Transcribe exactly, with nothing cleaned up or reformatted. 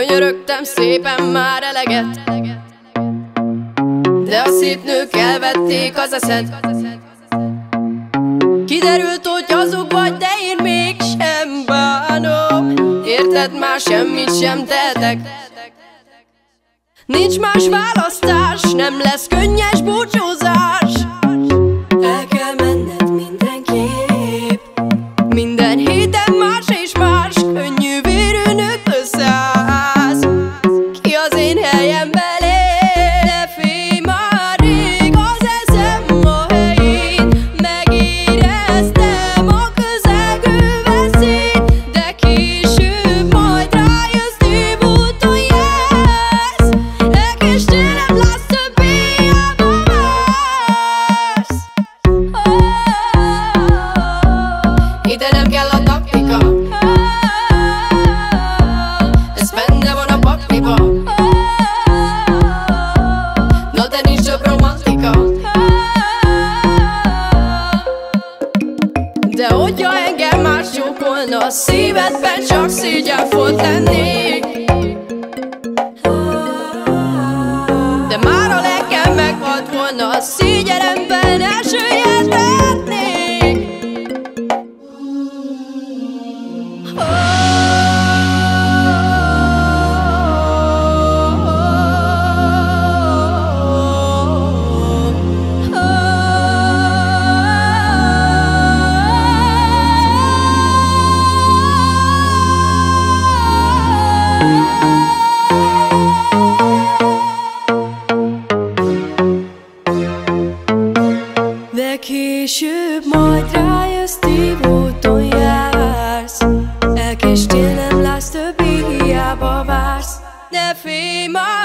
Könyörögtem szépen már eleget, de a szép nők elvették az eszed. Kiderült, hogy azok vagy, de én mégsem bánom. Érted, már semmit sem tehetek. Nincs más választás, nem lesz könnyes búcsúzás. El kell menned mindenképp. Minden héten más és más könnyű vérű nőt összeállsz. Ki az én helyemben lép, de félj már rég az eszem a helyén. Megéreztem a közelgő veszélyt, de később majd rájössz, tévúton jársz. Elkéstélem, látsz, többé hiába vársz. Ide nem kell a taktika, ez benne van a pakliba. Na de nincs több romantika. De hogyha engem más csókolna, a szívedben csak szégyenfolt lennék. De már a lelkem meghalt volna, a szégyelemben elsüllyedhetnék. De később majd rájössz, tévúton jársz. Elkéstél, nem látsz, többé hiába vársz. Ne félj már!